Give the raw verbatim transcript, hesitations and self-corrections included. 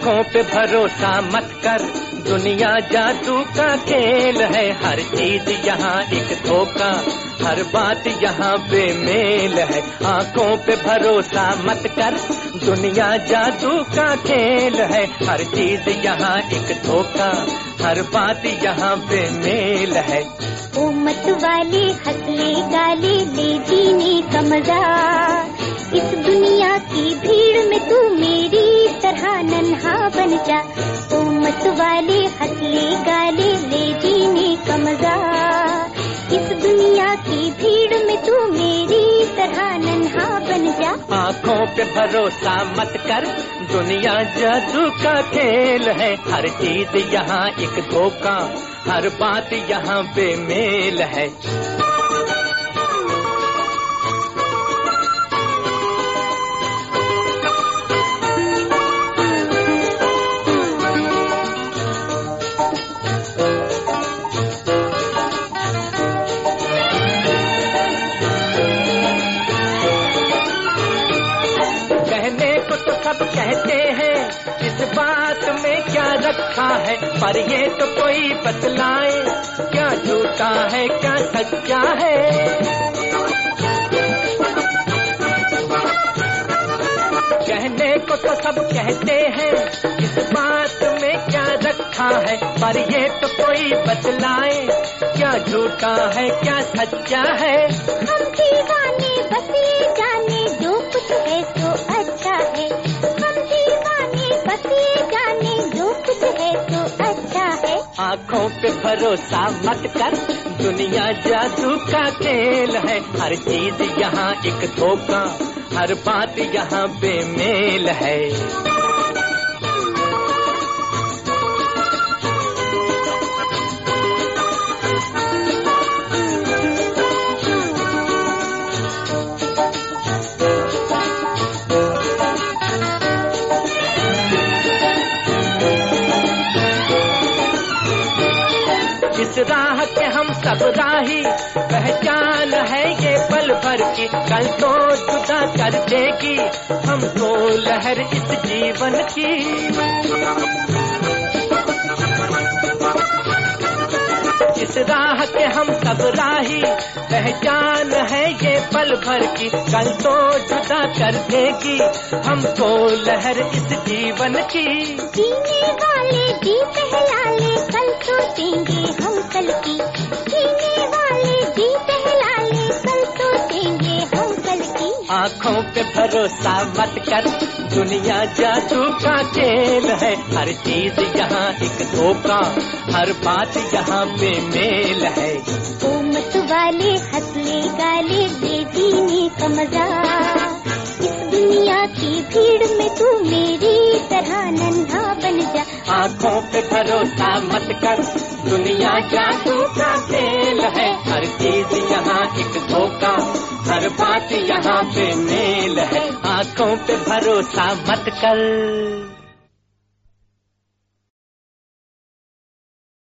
आँखों पे भरोसा मत कर, दुनिया जादू का खेल है। हर चीज यहाँ एक धोखा, हर बात यहाँ बेमेल है। आँखों पे भरोसा मत कर, दुनिया जादू का खेल है। हर चीज यहाँ एक धोखा, हर बात यहाँ बेमेल है। ओ मत वाले हंसले गाले ले जीने का मजा, इस दुनिया की भीड़ में तू मेरी तरह नन्हा बन जा। ओ मत वाले हंसले गाले ले जीने का मजा, इस दुनिया की भीड़ में तू मेरी तरह नन्हा बन जा। आँखों पे भरोसा मत कर, दुनिया जादू का खेल है। हर चीज यहाँ एक धोखा, हर बात यहाँ बेमेल है। सब कहते हैं इस बात में क्या रखा है, पर ये तो कोई बतलाए क्या झूठा है क्या सच्चा है। कहने को तो सब कहते हैं इस बात में क्या रखा है, पर ये तो कोई बतलाए क्या झूठा है क्या सच्चा है। हम दीवाने बस ये जाने जो कुछ है तो अच्छा है, हम दीवाने बस ये जाने जो कुछ है तो अच्छा है। आँखों पे भरोसा मत कर, दुनिया जादू का खेल है। हर चीज यहाँ एक धोखा, हर बात यहाँ बेमेल है। इस राह के हम सब राही, पहचान है ये पल भर की, कल तो जुदा कर देगी हमको लहर इस जीवन की। इस राह के हम सब राही, पहचान है ये पल भर की, कल तो जुदा कर देगी हमको लहर इस जीवन की। जीने वाले जी पहला ले, कल सोचेंगे हम कल की। जीने वाले जी पहला ले, कल सोचेंगे हम कल की। आँखों पे भरोसा मत कर, दुनिया जादू का खेल है। हर चीज यहाँ एक धोखा, हर बात यहाँ बेमेल है। ओ मत वाले हंसले गाले ले जीने का मजा, इस दुनिया की भीड़ में तू मेरी तरह नन्हा बन जा। आँखों पे भरोसा मत कर, दुनिया जादू का खेल है। हर चीज यहाँ एक धोखा, हर बात यहाँ बेमेल है। आँखों पे भरोसा मत कर।